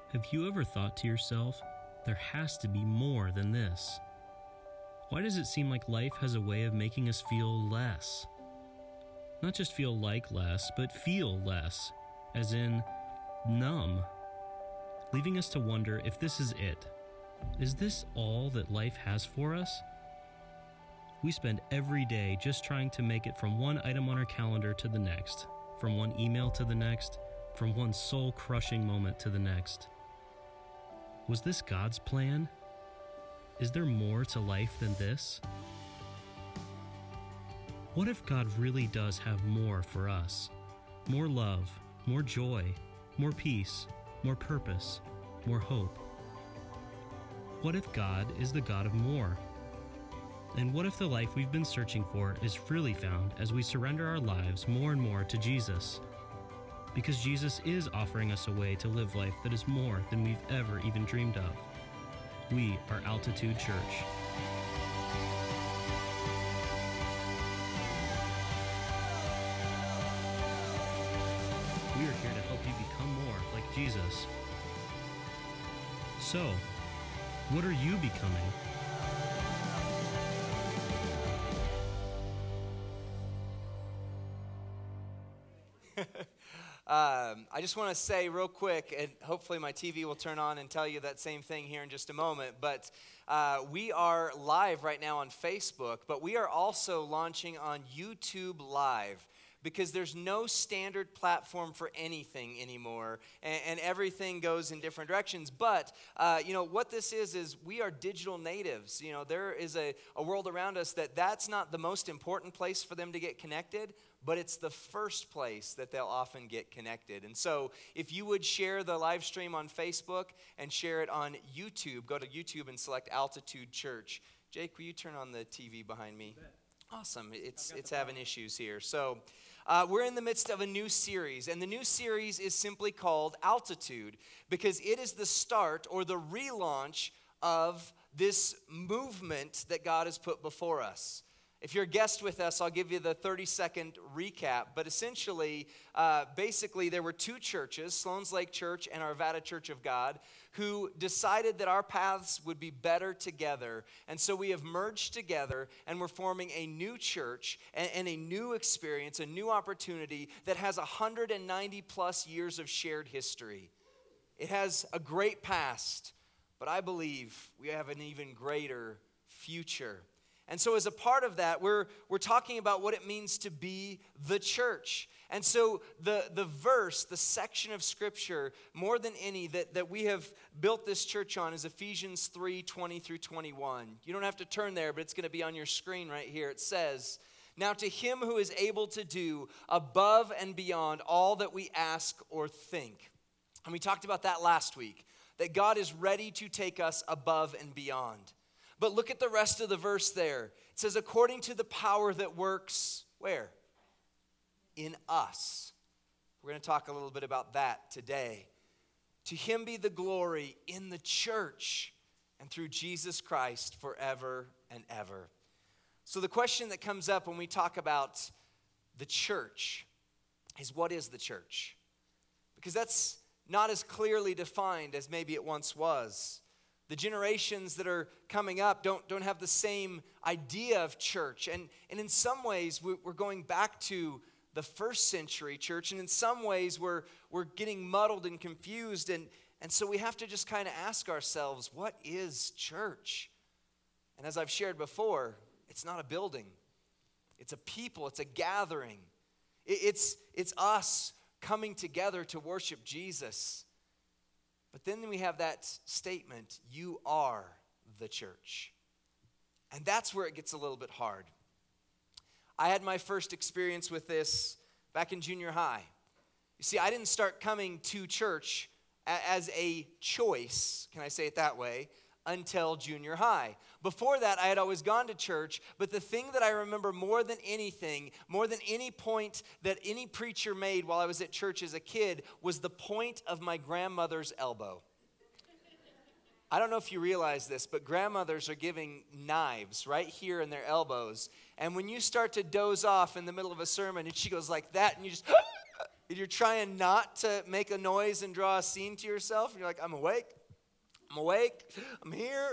Have you ever thought to yourself, there has to be more than this? Why does it seem like life has a way of making us feel less? Not just feel like less, but feel less, as in numb, leaving us to wonder if this is it. Is this all that life has for us? We spend every day just trying to make it from one item on our calendar to the next, from one email to the next, from one soul-crushing moment to the next. Was this God's plan? Is there more to life than this? What if God really does have more for us? More love, more joy, more peace, more purpose, more hope. What if God is the God of more? And what if the life we've been searching for is really found as we surrender our lives more and more to Jesus? Because Jesus is offering us a way to live life that is more than we've ever even dreamed of. We are Altitude Church. We are here to help you become more like Jesus. So, what are you becoming? I just want to say real quick, and hopefully my TV will turn on and tell you that same thing here in just a moment, but we are live right now on Facebook, but we are also launching on YouTube Live, because there's no standard platform for anything anymore, and everything goes in different directions. But, what this is we are digital natives. There is a world around us that's not the most important place for them to get connected, but it's the first place that they'll often get connected. And so if you would share the live stream on Facebook and share it on YouTube, go to YouTube and select Altitude Church. Jake, will you turn on the TV behind me? Awesome. It's having issues here. So we're in the midst of a new series, and the new series is simply called Altitude, because it is the start or the relaunch of this movement that God has put before us. If you're a guest with us, I'll give you the 30-second recap. But essentially, basically, there were two churches, Sloan's Lake Church and Arvada Church of God, who decided that our paths would be better together. And so we have merged together, and we're forming a new church and a new experience, a new opportunity that has 190-plus years of shared history. It has a great past, but I believe we have an even greater future. And so as a part of that, we're talking about what it means to be the church. And so the verse, the section of Scripture, more than any, that we have built this church on is Ephesians 3:20 through 21. You don't have to turn there, but it's going to be on your screen right here. It says, "Now to him who is able to do above and beyond all that we ask or think." And we talked about that last week, that God is ready to take us above and beyond. But look at the rest of the verse there. It says, according to the power that works, where? In us. We're going to talk a little bit about that today. To him be the glory in the church and through Jesus Christ forever and ever. So the question that comes up when we talk about the church is, what is the church? Because that's not as clearly defined as maybe it once was. The generations that are coming up don't have the same idea of church. And in some ways, we're going back to the first century church. And in some ways, we're getting muddled and confused. And so we have to just kind of ask ourselves, what is church? And as I've shared before, it's not a building. It's a people. It's a gathering. It's us coming together to worship Jesus. But then we have that statement, you are the church. And that's where it gets a little bit hard. I had my first experience with this back in junior high. You see, I didn't start coming to church as a choice, can I say it that way, until junior high. Before that, I had always gone to church, but the thing that I remember more than anything, more than any point that any preacher made while I was at church as a kid, was the point of my grandmother's elbow. I don't know if you realize this, but grandmothers are giving knives right here in their elbows. And when you start to doze off in the middle of a sermon and she goes like that, and you just, you're trying not to make a noise and draw a scene to yourself. And you're like, I'm awake, I'm here.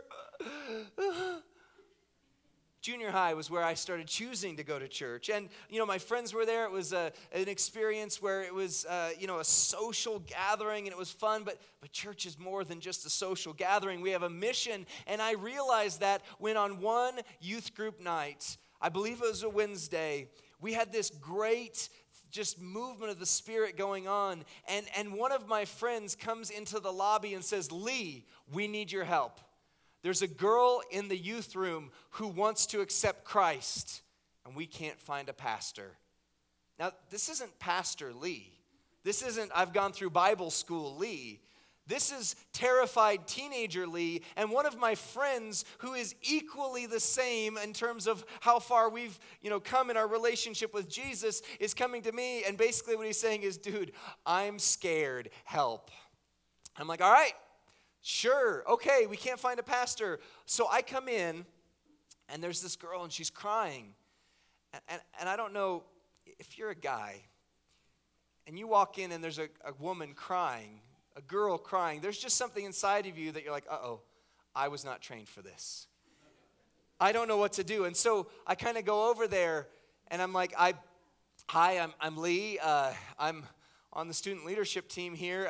Junior high was where I started choosing to go to church. And, my friends were there. It was an experience where it was, a social gathering, and it was fun. But church is more than just a social gathering. We have a mission. And I realized that when on one youth group night, I believe it was a Wednesday, we had this great just movement of the Spirit going on. And one of my friends comes into the lobby and says, Lee, we need your help. There's a girl in the youth room who wants to accept Christ, and we can't find a pastor. Now, this isn't Pastor Lee. This isn't I've gone through Bible school Lee. This is terrified teenager Lee, and one of my friends who is equally the same in terms of how far we've, come in our relationship with Jesus is coming to me, and basically what he's saying is, dude, I'm scared, help. I'm like, all right. Sure, okay, we can't find a pastor. So I come in, and there's this girl, and she's crying. And I don't know if you're a guy, and you walk in, and there's a woman crying, a girl crying. There's just something inside of you that you're like, uh-oh, I was not trained for this. I don't know what to do. And so I kind of go over there, and I'm like, hi, I'm Lee. I'm on the student leadership team here.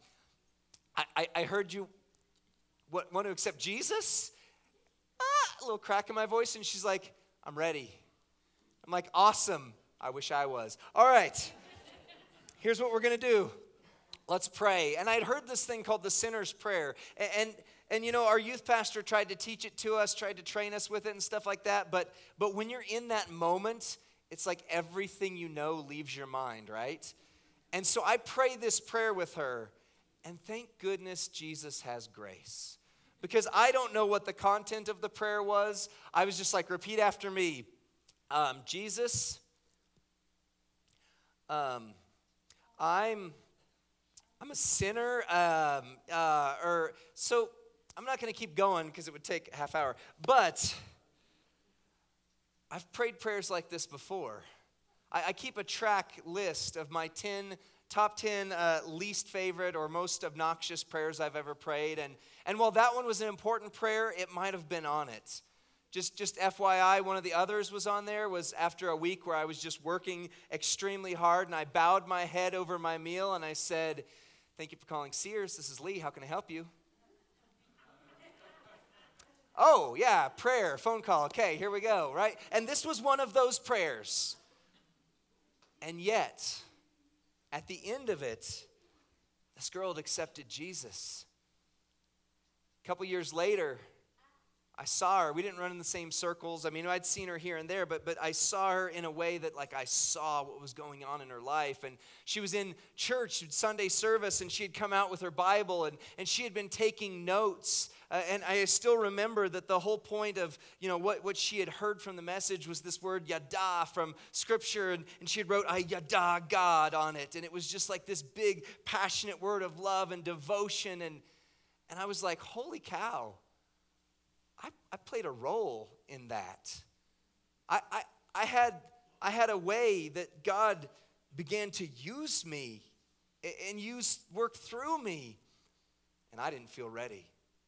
I heard you want to accept Jesus? A little crack in my voice, and she's like, I'm ready. I'm like, awesome. I wish I was. All right, here's what we're going to do. Let's pray. And I'd heard this thing called the sinner's prayer. And our youth pastor tried to teach it to us, tried to train us with it and stuff like that. But when you're in that moment, it's like everything leaves your mind, right? And so I pray this prayer with her. And thank goodness Jesus has grace. Because I don't know what the content of the prayer was. I was just like, repeat after me. Jesus, I'm a sinner. So I'm not going to keep going because it would take a half hour. But I've prayed prayers like this before. I keep a track list of my top 10 least favorite or most obnoxious prayers I've ever prayed. And while that one was an important prayer, it might have been on it. Just FYI, one of the others was on there, was after a week where I was just working extremely hard, and I bowed my head over my meal, and I said, thank you for calling Sears. This is Lee. How can I help you? Oh, yeah, prayer, phone call. Okay, here we go, right? And this was one of those prayers. And yet, at the end of it, this girl had accepted Jesus. A couple years later, I saw her. We didn't run in the same circles. I mean, I'd seen her here and there, but I saw her in a way that, like, I saw what was going on in her life. And she was in church, Sunday service, and she had come out with her Bible, and she had been taking notes. And I still remember that the whole point of, what she had heard from the message was this word yada from Scripture, and she had wrote, I yada God on it. And it was just like this big, passionate word of love and devotion. And I was like, holy cow. I played a role in that. I had a way that God began to use me and work through me, and I didn't feel ready.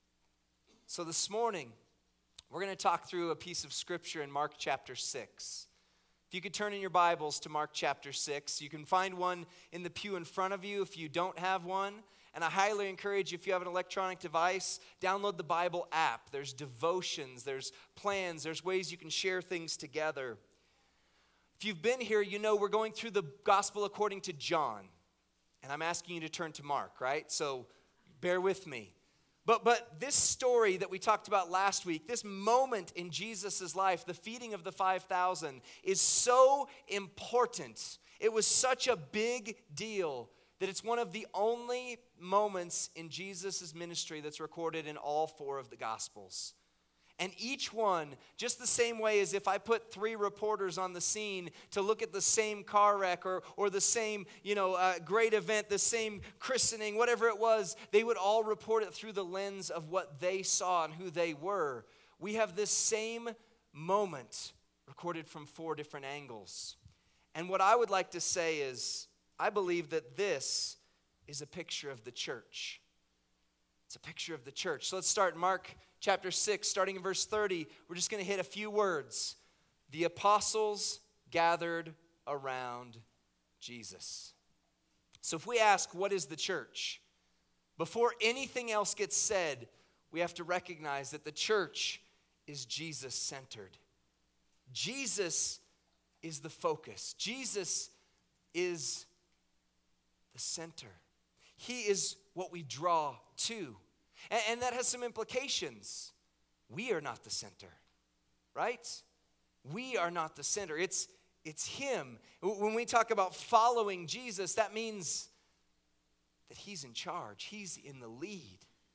So this morning, we're going to talk through a piece of Scripture in Mark chapter 6. If you could turn in your Bibles to Mark chapter 6, you can find one in the pew in front of you if you don't have one. And I highly encourage you, if you have an electronic device, download the Bible app. There's devotions, there's plans, there's ways you can share things together. If you've been here, we're going through the gospel according to John. And I'm asking you to turn to Mark, right? So bear with me. But this story that we talked about last week, this moment in Jesus' life, the feeding of the 5,000, is so important. It was such a big deal that it's one of the only moments in Jesus' ministry that's recorded in all 4 of the Gospels. And each one, just the same way as if I put 3 reporters on the scene to look at the same car wreck or the same, great event, the same christening, whatever it was, they would all report it through the lens of what they saw and who they were. We have this same moment recorded from 4 different angles. And what I would like to say is, I believe that this is a picture of the church. It's a picture of the church. So let's start in Mark chapter 6, starting in verse 30. We're just going to hit a few words. The apostles gathered around Jesus. So if we ask, what is the church? Before anything else gets said, we have to recognize that the church is Jesus-centered. Jesus is the focus. Jesus is the center. He is what we draw to. And that has some implications. We are not the center, right? We are not the center. It's Him. When we talk about following Jesus, that means that He's in charge. He's in the lead.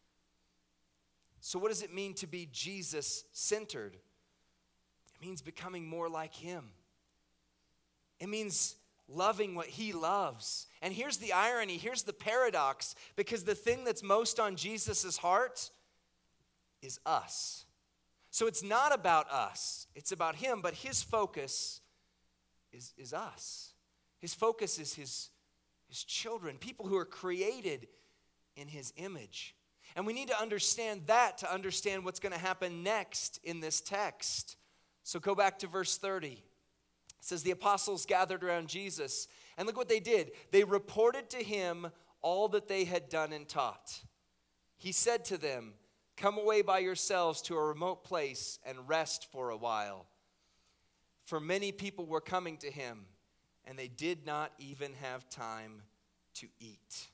So what does it mean to be Jesus-centered? It means becoming more like Him. It means loving what He loves. And here's the irony, here's the paradox, because the thing that's most on Jesus' heart is us. So it's not about us, it's about Him, but His focus is us. His focus is His children, people who are created in His image. And we need to understand that to understand what's going to happen next in this text. So go back to verse 30. It says, the apostles gathered around Jesus, and look what they did. They reported to Him all that they had done and taught. He said to them, come away by yourselves to a remote place and rest for a while. For many people were coming to Him, and they did not even have time to eat.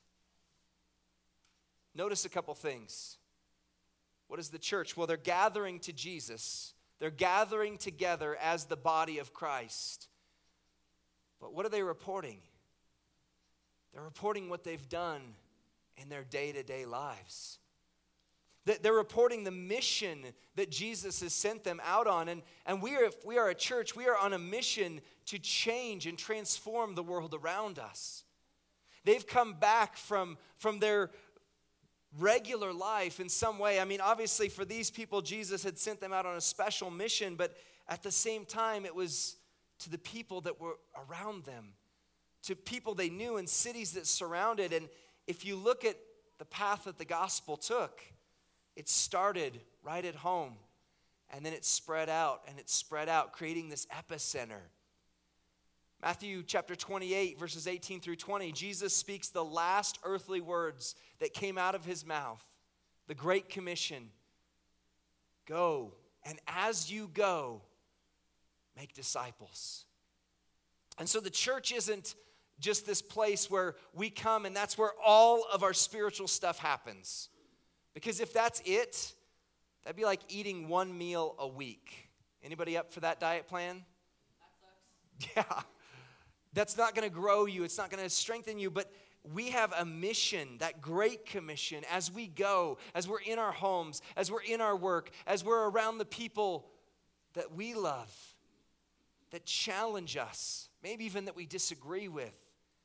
Notice a couple things. What is the church? Well, they're gathering to Jesus. They're gathering together as the body of Christ. But what are they reporting? They're reporting what they've done in their day-to-day lives. They're reporting the mission that Jesus has sent them out on. And if we are a church, we are on a mission to change and transform the world around us. They've come back from their regular life in some way. I mean, obviously for these people, Jesus had sent them out on a special mission, but at the same time, it was to the people that were around them, to people they knew in cities that surrounded. And if you look at the path that the gospel took, it started right at home, and then it spread out, creating this epicenter. Matthew chapter 28, verses 18 through 20, Jesus speaks the last earthly words that came out of His mouth, the Great Commission. Go, and as you go, make disciples. And so the church isn't just this place where we come and that's where all of our spiritual stuff happens. Because if that's it, that'd be like eating one meal a week. Anybody up for that diet plan? That sucks. Yeah. That's not going to grow you. It's not going to strengthen you. But we have a mission, that Great Commission, as we go, as we're in our homes, as we're in our work, as we're around the people that we love, that challenge us, maybe even that we disagree with.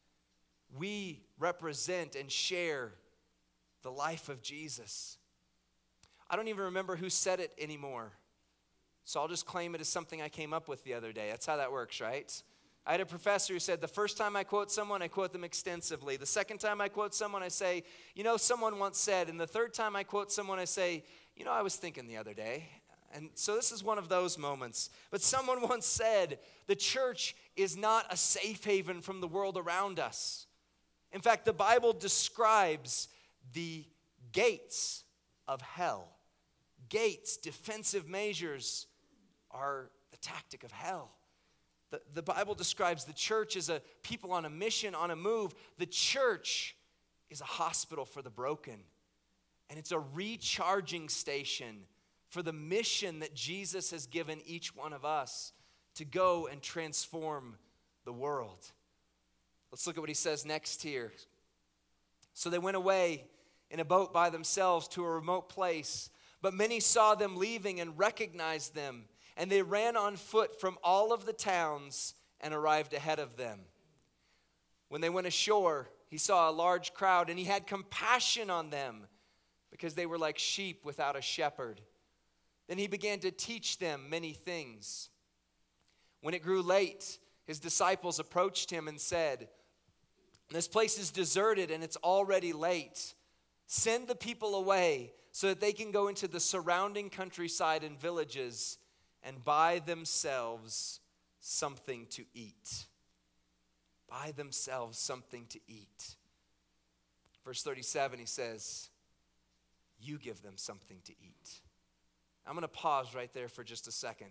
We represent and share the life of Jesus. I don't even remember who said it anymore. So I'll just claim it as something I came up with the other day. That's how that works, right? I had a professor who said, the first time I quote someone, I quote them extensively. The second time I quote someone, I say, someone once said. And the third time I quote someone, I say, I was thinking the other day. And so this is one of those moments. But someone once said, the church is not a safe haven from the world around us. In fact, the Bible describes the gates of hell. Gates, defensive measures, are the tactic of hell. The Bible describes the church as a people on a mission, on a move. The church is a hospital for the broken. And it's a recharging station for the mission that Jesus has given each one of us to go and transform the world. Let's look at what he says next here. So they went away in a boat by themselves to a remote place, but many saw them leaving and recognized them. And they ran on foot from all of the towns and arrived ahead of them. When they went ashore, he saw a large crowd, and he had compassion on them because they were like sheep without a shepherd. Then he began to teach them many things. When it grew late, his disciples approached him and said, This place is deserted and it's already late. Send the people away so that they can go into the surrounding countryside and villages and buy themselves something to eat. Buy themselves something to eat. Verse 37, he says, you give them something to eat. I'm going to pause right there for just a second.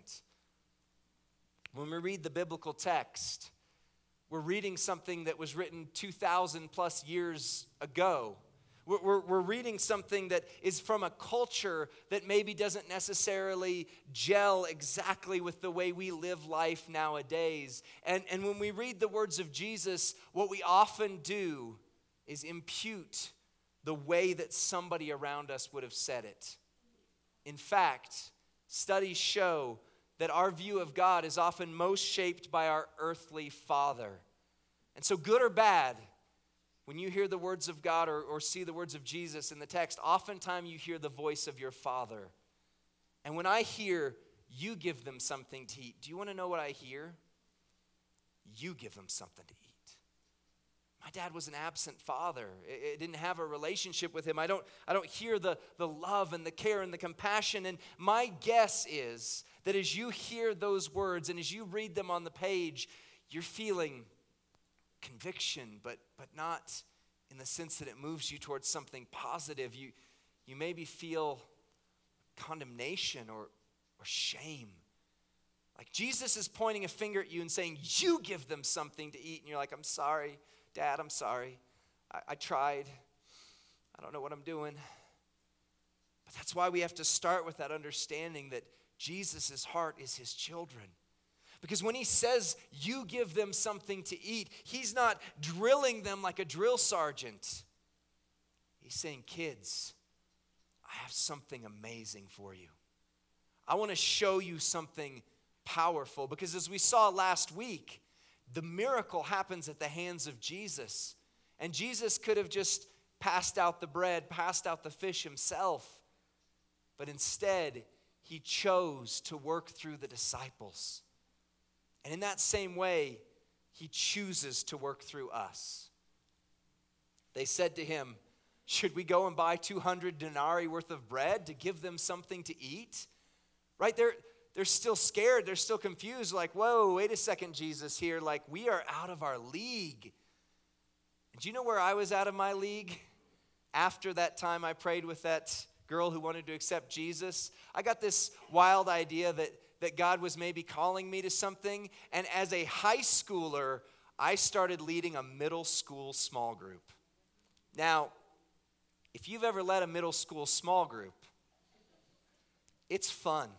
When we read the biblical text, we're reading something that was written 2,000 plus years ago. We're reading something that is from a culture that maybe doesn't necessarily gel exactly with the way we live life nowadays. And when we read the words of Jesus, what we often do is impute the way that somebody around us would have said it. In fact, studies show that our view of God is often most shaped by our earthly father. And so good or bad, when you hear the words of God or see the words of Jesus in the text, oftentimes you hear the voice of your father. And when I hear, you give them something to eat, do you want to know what I hear? You give them something to eat. My dad was an absent father. I didn't have a relationship with him. I don't hear the love and the care and the compassion. And my guess is that as you hear those words and as you read them on the page, you're feeling conviction, but not in the sense that it moves you towards something positive. You maybe feel condemnation or shame. Like Jesus is pointing a finger at you and saying, you give them something to eat. And you're like, I'm sorry, Dad, I'm sorry. I tried. I don't know what I'm doing. But that's why we have to start with that understanding that Jesus' heart is his children. Because when he says, you give them something to eat, he's not drilling them like a drill sergeant. He's saying, kids, I have something amazing for you. I want to show you something powerful. Because as we saw last week, the miracle happens at the hands of Jesus. And Jesus could have just passed out the bread, passed out the fish himself. But instead, he chose to work through the disciples. And in that same way, he chooses to work through us. They said to him, should we go and buy 200 denarii worth of bread to give them something to eat? Right? They're still scared. They're still confused. Like, whoa, wait a second, Jesus here. Like, we are out of our league. And do you know where I was out of my league? After that time I prayed with that girl who wanted to accept Jesus, I got this wild idea that God was maybe calling me to something. And as a high schooler, I started leading a middle school small group. Now, if you've ever led a middle school small group, it's fun.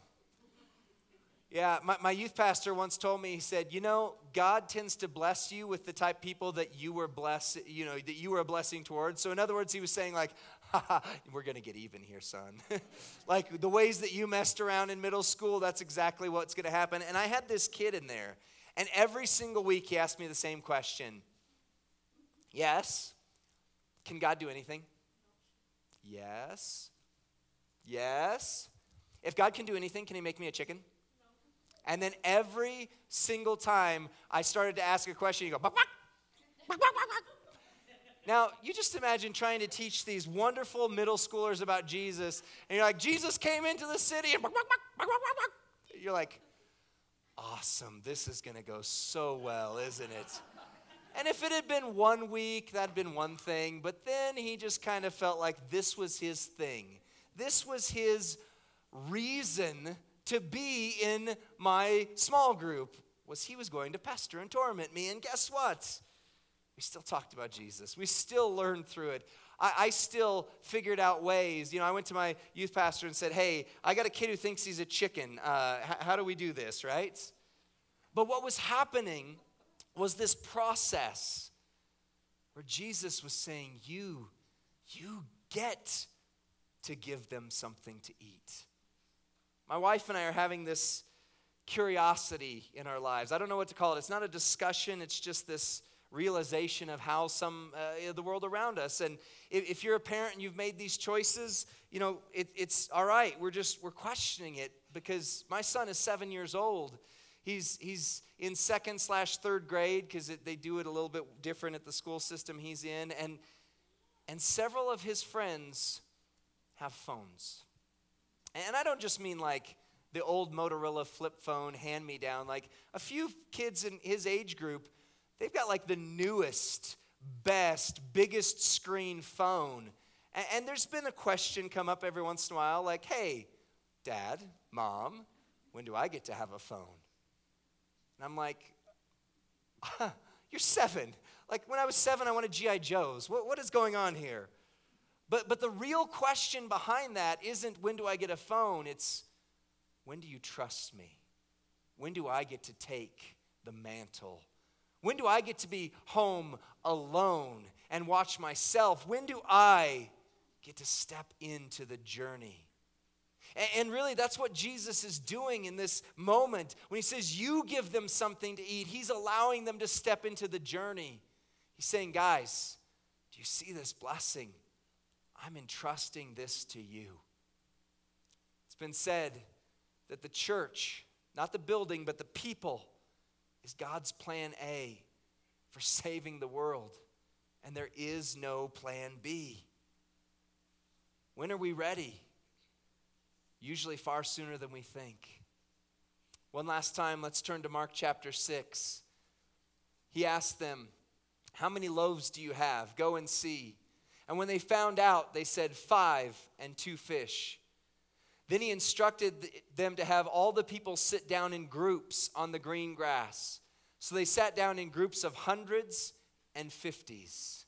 Yeah, my youth pastor once told me, he said, God tends to bless you with the type of people that you were blessed, that you were a blessing towards. So in other words, he was saying like, we're going to get even here, son. Like the ways that you messed around in middle school, that's exactly what's going to happen. And I had this kid in there, and every single week he asked me the same question. Yes. Can God do anything? Yes. Yes. If God can do anything, can he make me a chicken? And then every single time I started to ask a question, you go, bak, bak, bak, bak, bak. Now, you just imagine trying to teach these wonderful middle schoolers about Jesus, and you're like, Jesus came into the city, and bak, bak, bak, bak, bak, bak. You're like, awesome, this is going to go so well, isn't it? And if it had been 1 week, that'd been one thing, but then he just kind of felt like this was his thing. This was his reason to be in my small group, was he was going to pester and torment me. And guess what? We still talked about Jesus. We still learned through it. I still figured out ways. I went to my youth pastor and said, hey, I got a kid who thinks he's a chicken. How do we do this, right? But what was happening was this process where Jesus was saying, you get to give them something to eat. My wife and I are having this curiosity in our lives. I don't know what to call it. It's not a discussion. It's just this realization of how the world around us. And if you're a parent and you've made these choices, it's all right. We're questioning it because my son is 7 years old. He's in 2nd/3rd grade because they do it a little bit different at the school system he's in. And several of his friends have phones. And I don't just mean like the old Motorola flip phone hand-me-down. Like a few kids in his age group, they've got like the newest, best, biggest screen phone. And there's been a question come up every once in a while like, hey, Dad, Mom, when do I get to have a phone? And I'm like, you're 7. Like when I was 7, I wanted G.I. Joes. What is going on here? But the real question behind that isn't when do I get a phone? It's when do you trust me? When do I get to take the mantle? When do I get to be home alone and watch myself? When do I get to step into the journey? And really, that's what Jesus is doing in this moment. When he says, you give them something to eat, he's allowing them to step into the journey. He's saying, guys, do you see this blessing? I'm entrusting this to you. It's been said that the church, not the building, but the people, is God's plan A for saving the world. And there is no plan B. When are we ready? Usually far sooner than we think. One last time, let's turn to Mark chapter 6. He asked them, how many loaves do you have? Go and see. And when they found out, they said 5 and 2 fish. Then he instructed them to have all the people sit down in groups on the green grass. So they sat down in groups of hundreds and 50s.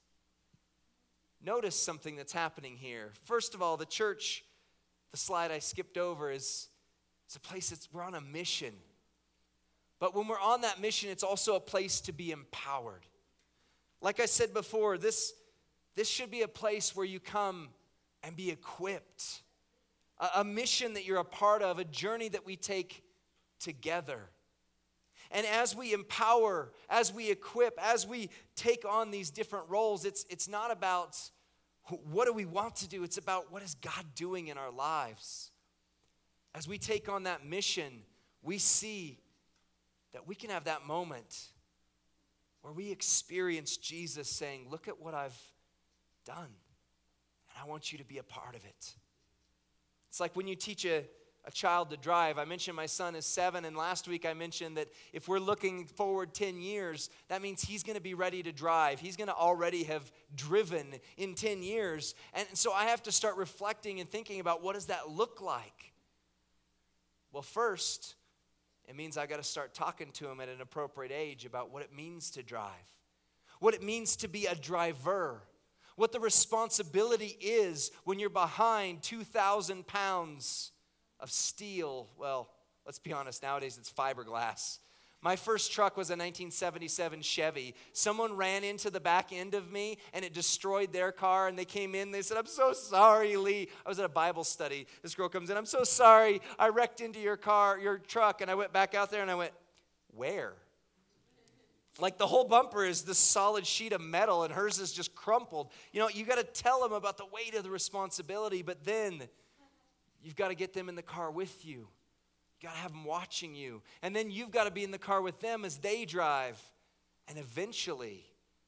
Notice something that's happening here. First of all, the church, the slide I skipped over, is a place we're on a mission. But when we're on that mission, it's also a place to be empowered. Like I said before, this should be a place where you come and be equipped. A mission that you're a part of, a journey that we take together. And as we empower, as we equip, as we take on these different roles, it's not about what do we want to do, it's about what is God doing in our lives. As we take on that mission, we see that we can have that moment where we experience Jesus saying, look at what I've done, and I want you to be a part of it. It's like when you teach a child to drive. I mentioned my son is 7, and last week I mentioned that if we're looking forward 10 years, that means he's going to be ready to drive. He's going to already have driven in 10 years. And so I have to start reflecting and thinking about what does that look like? Well, first, it means I got to start talking to him at an appropriate age about what it means to drive, what it means to be a driver, what the responsibility is when you're behind 2,000 pounds of steel. Well, let's be honest, nowadays it's fiberglass. My first truck was a 1977 Chevy. Someone ran into the back end of me and it destroyed their car, and they came in, they said, I'm so sorry, Lee. I was at a Bible study. This girl comes in, I'm so sorry, I wrecked into your truck. And I went back out there and I went, where? Like the whole bumper is this solid sheet of metal and hers is just crumpled. You know, you got to tell them about the weight of the responsibility, but then you've got to get them in the car with you. You got to have them watching you. And then you've got to be in the car with them as they drive. And eventually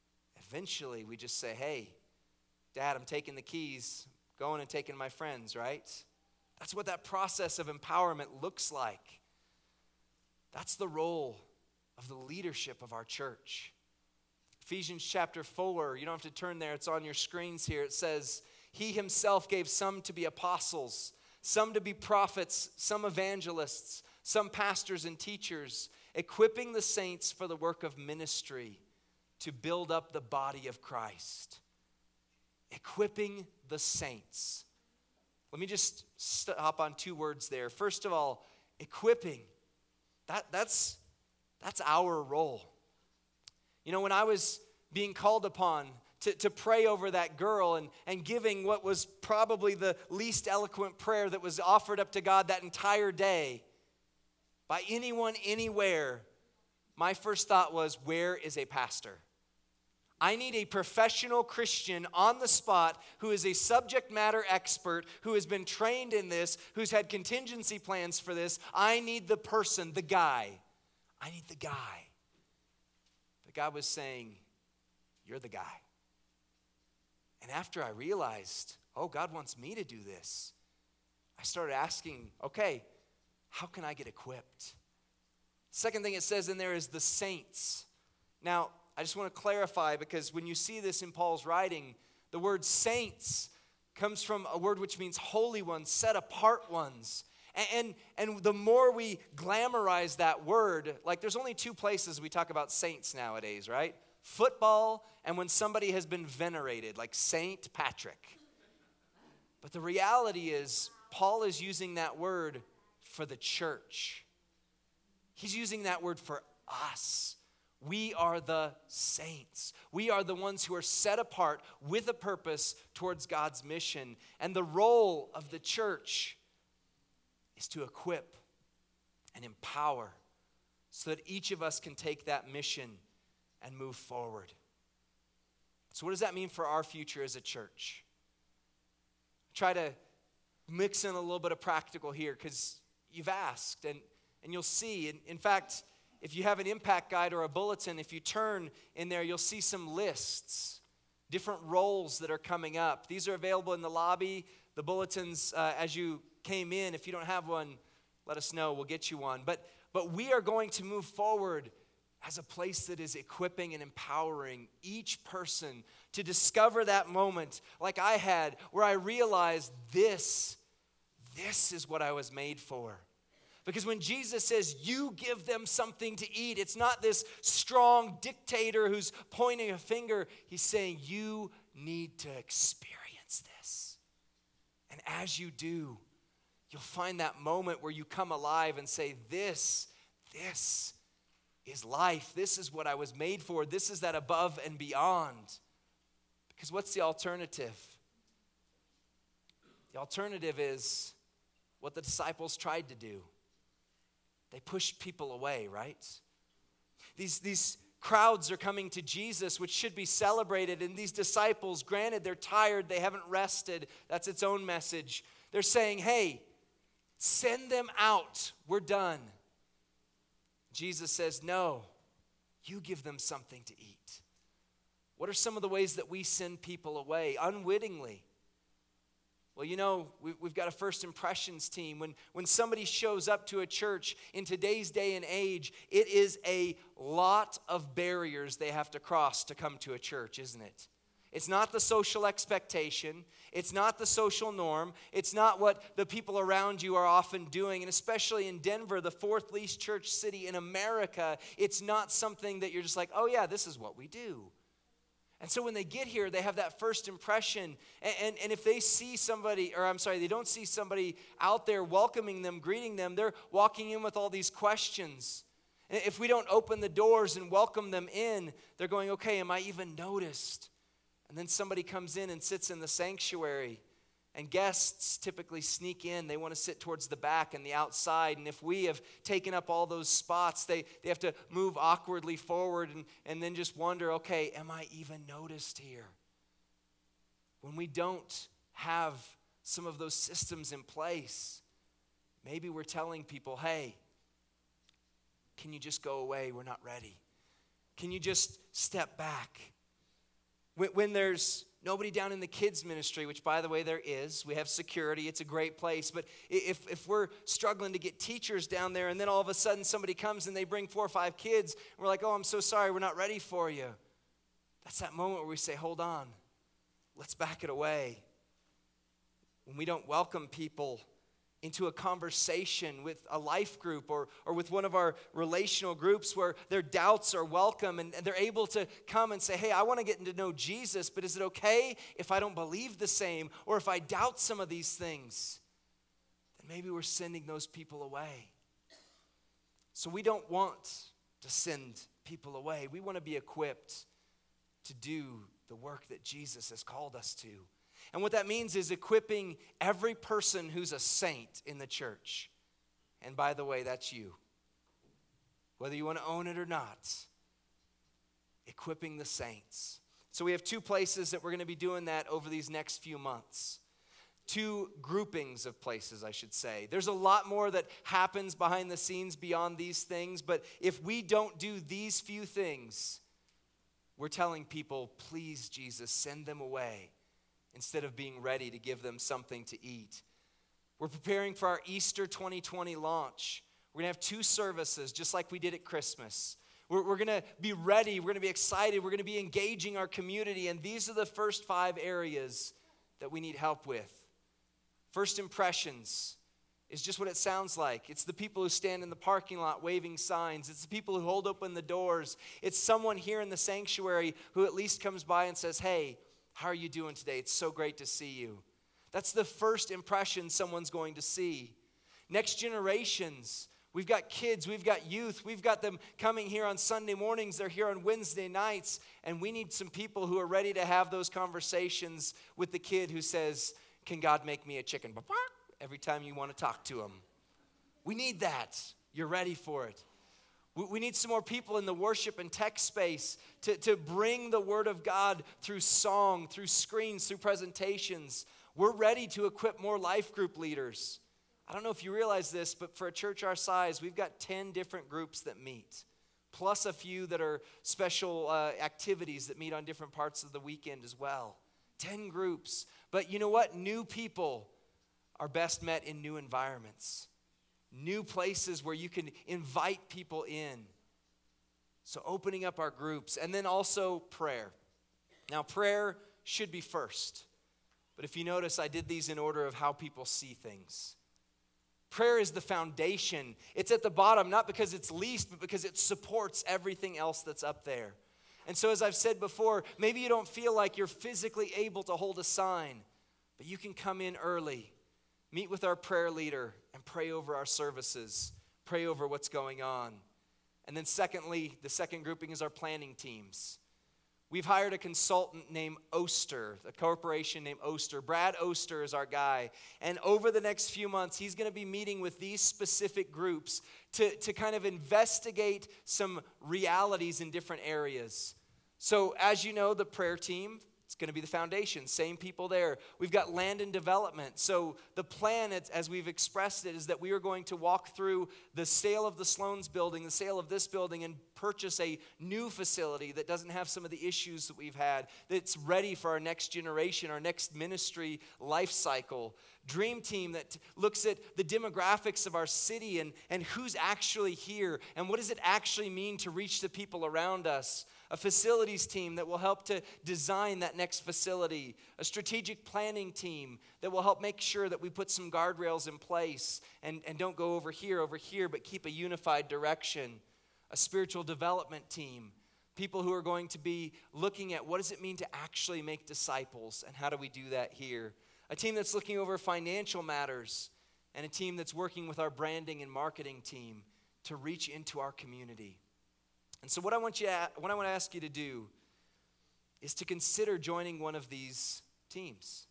we just say, hey, Dad, I'm taking the keys, going and taking my friends, right? That's what that process of empowerment looks like. That's the role of the leadership of our church. Ephesians chapter 4, you don't have to turn there, it's on your screens here. It says, he himself gave some to be apostles, some to be prophets, some evangelists, some pastors and teachers, equipping the saints for the work of ministry to build up the body of Christ. Equipping the saints. Let me just stop on 2 words there. First of all, equipping. That's our role. You know, when I was being called upon to pray over that girl and giving what was probably the least eloquent prayer that was offered up to God that entire day by anyone, anywhere, my first thought was, where is a pastor? I need a professional Christian on the spot who is a subject matter expert, who has been trained in this, who's had contingency plans for this. I need the person, the guy, I need the guy. But God was saying, you're the guy. And after I realized, oh, God wants me to do this, I started asking, okay, how can I get equipped? Second thing it says in there is the saints. Now, I just want to clarify, because when you see this in Paul's writing, the word saints comes from a word which means holy ones, set apart ones. And the more we glamorize that word, like there's only two places we talk about saints nowadays, right? Football and when somebody has been venerated, like Saint Patrick. But the reality is, Paul is using that word for the church. He's using that word for us. We are the saints. We are the ones who are set apart with a purpose towards God's mission. And the role of the church is to equip and empower so that each of us can take that mission and move forward. So what does that mean for our future as a church? Try to mix in a little bit of practical here because you've asked and you'll see. In fact, if you have an impact guide or a bulletin, if you turn in there, you'll see some lists, different roles that are coming up. These are available in the lobby, the bulletins as you came in. If you don't have one, let us know. We'll get you one. But we are going to move forward as a place that is equipping and empowering each person to discover that moment like I had where I realized this is what I was made for. Because when Jesus says, you give them something to eat, it's not this strong dictator who's pointing a finger. He's saying, you need to experience this. And as you do, you'll find that moment where you come alive and say, this is life. This is what I was made for. This is that above and beyond. Because what's the alternative? The alternative is what the disciples tried to do. They pushed people away, right? These crowds are coming to Jesus, which should be celebrated. And these disciples, granted, they're tired. They haven't rested. That's its own message. They're saying, hey, send them out. We're done. Jesus says, no, you give them something to eat. What are some of the ways that we send people away unwittingly? Well, you know, we've got a first impressions team. When somebody shows up to a church in today's day and age, it is a lot of barriers they have to cross to come to a church, isn't it? It's not the social expectation. It's not the social norm. It's not what the people around you are often doing. And especially in Denver, the fourth least church city in America, it's not something that you're just like, oh yeah, this is what we do. And so when they get here, they have that first impression. And if they see somebody, they don't see somebody out there welcoming them, greeting them, they're walking in with all these questions. And if we don't open the doors and welcome them in, they're going, okay, am I even noticed? And then somebody comes in and sits in the sanctuary. And guests typically sneak in. They want to sit towards the back and the outside. And if we have taken up all those spots, they have to move awkwardly forward and then just wonder, okay, am I even noticed here? When we don't have some of those systems in place, maybe we're telling people, hey, can you just go away? We're not ready. Can you just step back? When there's nobody down in the kids ministry, which by the way there is, we have security, it's a great place, but if we're struggling to get teachers down there and then all of a sudden somebody comes and they bring 4 or 5 kids, and we're like, oh, I'm so sorry, we're not ready for you. That's that moment where we say, hold on, let's back it away. When we don't welcome people into a conversation with a life group or with one of our relational groups where their doubts are welcome and they're able to come and say, hey, I want to get to know Jesus, but is it okay if I don't believe the same or if I doubt some of these things? Then maybe we're sending those people away. So we don't want to send people away. We want to be equipped to do the work that Jesus has called us to. And what that means is equipping every person who's a saint in the church. And by the way, that's you. Whether you want to own it or not, equipping the saints. So we have 2 places that we're going to be doing that over these next few months. two groupings of places, I should say. There's a lot more that happens behind the scenes beyond these things, but if we don't do these few things, we're telling people, please, Jesus, send them away instead of being ready to give them something to eat. We're preparing for our Easter 2020 launch. We're going to have 2 services, just like we did at Christmas. We're going to be ready. We're going to be excited. We're going to be engaging our community. And these are the first 5 areas that we need help with. First impressions is just what it sounds like. It's the people who stand in the parking lot waving signs. It's the people who hold open the doors. It's someone here in the sanctuary who at least comes by and says, hey, how are you doing today? It's so great to see you. That's the first impression someone's going to see. Next generations. We've got kids, we've got youth, we've got them coming here on Sunday mornings, they're here on Wednesday nights, and we need some people who are ready to have those conversations with the kid who says, can God make me a chicken? Every time you want to talk to him. We need that. You're ready for it. We need some more people in the worship and tech space to bring the Word of God through song, through screens, through presentations. We're ready to equip more life group leaders. I don't know if you realize this, but for a church our size, we've got 10 different groups that meet, plus a few that are special activities that meet on different parts of the weekend as well. 10 groups. But you know what? New people are best met in new environments, new places where you can invite people in. So opening up our groups, and then also prayer. Now, prayer should be first. But if you notice, I did these in order of how people see things. Prayer is the foundation. It's at the bottom, not because it's least, but because it supports everything else that's up there. And so as I've said before, maybe you don't feel like you're physically able to hold a sign, but you can come in early, meet with our prayer leader, and pray over our services, pray over what's going on. And then secondly, the second grouping is our planning teams. We've hired a consultant named Oster, a corporation named Oster. Brad Oster is our guy. And over the next few months, he's going to be meeting with these specific groups to kind of investigate some realities in different areas. So as you know, the prayer team, it's going to be the foundation, same people there. We've got land and development. So the plan, as we've expressed it, is that we are going to walk through the sale of the Sloan's building, the sale of this building, and purchase a new facility that doesn't have some of the issues that we've had, that's ready for our next generation, our next ministry life cycle. Dream team that looks at the demographics of our city and who's actually here and what does it actually mean to reach the people around us. A facilities team that will help to design that next facility. A strategic planning team that will help make sure that we put some guardrails in place and don't go over here, but keep a unified direction. A spiritual development team. People who are going to be looking at what does it mean to actually make disciples and how do we do that here. A team that's looking over financial matters and a team that's working with our branding and marketing team to reach into our community. And so what I want to ask you to do is to consider joining one of these teams.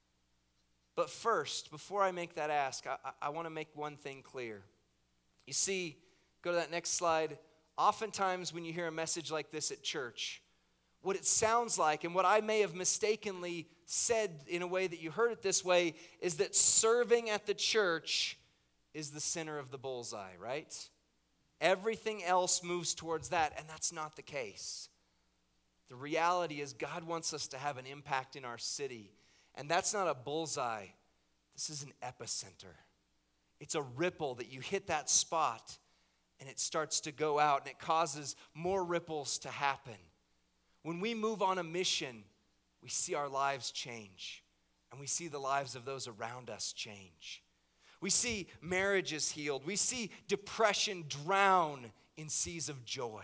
But first, before I make that ask, I want to make one thing clear. You see, go to that next slide. Oftentimes when you hear a message like this at church, what it sounds like and what I may have mistakenly said in a way that you heard it this way is that serving at the church is the center of the bullseye, right? Everything else moves towards that, and that's not the case. The reality is God wants us to have an impact in our city, and that's not a bullseye. This is an epicenter. It's a ripple that you hit that spot, and it starts to go out, and it causes more ripples to happen. When we move on a mission, we see our lives change, and we see the lives of those around us change. We see marriages healed. We see depression drown in seas of joy.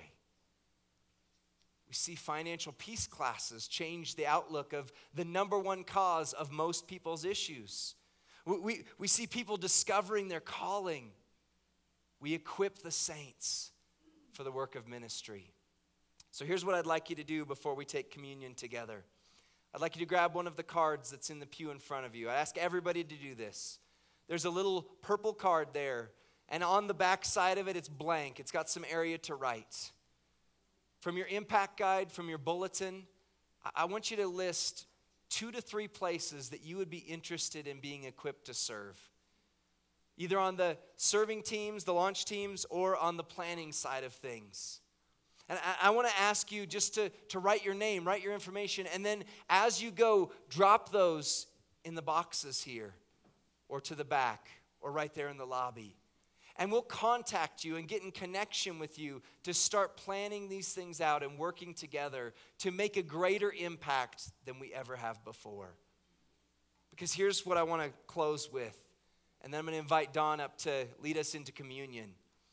We see financial peace classes change the outlook of the number one cause of most people's issues. We see people discovering their calling. We equip the saints for the work of ministry. So here's what I'd like you to do before we take communion together. I'd like you to grab one of the cards that's in the pew in front of you. I ask everybody to do this. There's a little purple card there, and on the back side of it, it's blank. It's got some area to write. From your impact guide, from your bulletin, I want you to list 2 to 3 places that you would be interested in being equipped to serve. Either on the serving teams, the launch teams, or on the planning side of things. And I want to ask you just to write your name, write your information, and then as you go, drop those in the boxes here, or to the back, or right there in the lobby. And we'll contact you and get in connection with you to start planning these things out and working together to make a greater impact than we ever have before. Because here's what I want to close with. And then I'm going to invite Don up to lead us into communion.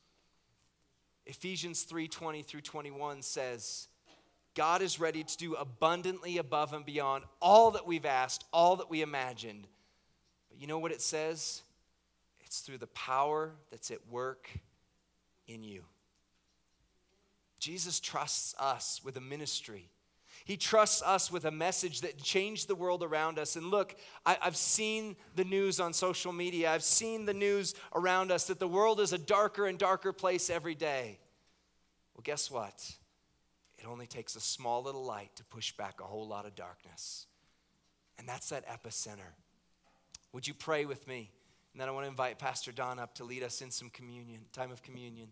Ephesians 3:20 through 21 says, God is ready to do abundantly above and beyond all that we've asked, all that we imagined. But you know what it says? It's through the power that's at work in you. Jesus trusts us with a ministry. He trusts us with a message that changed the world around us. And look, I've seen the news on social media. I've seen the news around us that the world is a darker and darker place every day. Well, guess what? It only takes a small little light to push back a whole lot of darkness. And that's that epicenter. Would you pray with me? And then I want to invite Pastor Don up to lead us in some communion, time of communion.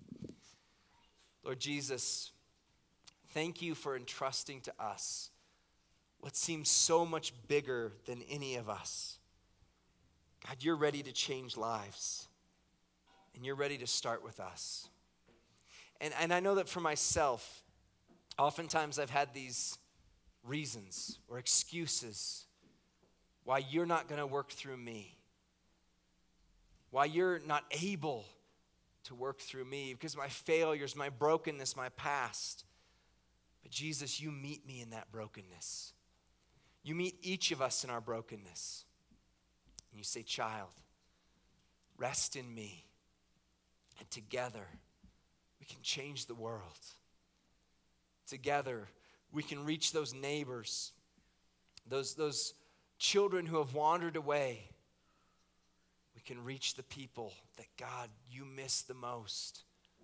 Lord Jesus, thank you for entrusting to us what seems so much bigger than any of us. God, you're ready to change lives, and you're ready to start with us. And I know that for myself, oftentimes I've had these reasons or excuses why you're not going to work through me, why you're not able to work through me, because my failures, my brokenness, my past. But Jesus, you meet me in that brokenness. You meet each of us in our brokenness. And you say, child, rest in me. And together, we can change the world. Together, we can reach those neighbors, those children who have wandered away. We can reach the people that, God, you miss the most.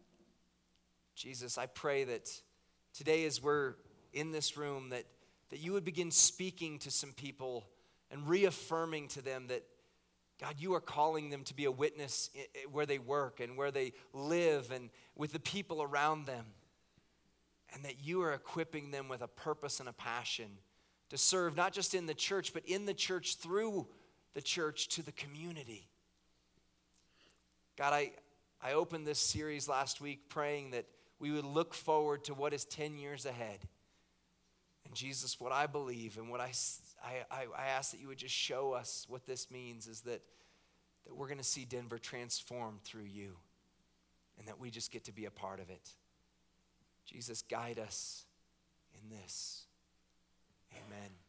Jesus, I pray that today as we're in this room, that you would begin speaking to some people and reaffirming to them that, God, you are calling them to be a witness where they work and where they live and with the people around them. And that you are equipping them with a purpose and a passion to serve, not just in the church, but in the church, through the church, to the community. God, I opened this series last week praying that we would look forward to what is 10 years ahead. And Jesus, what I believe and what I ask that you would just show us what this means is that we're going to see Denver transformed through you, and that we just get to be a part of it. Jesus, guide us in this. Amen.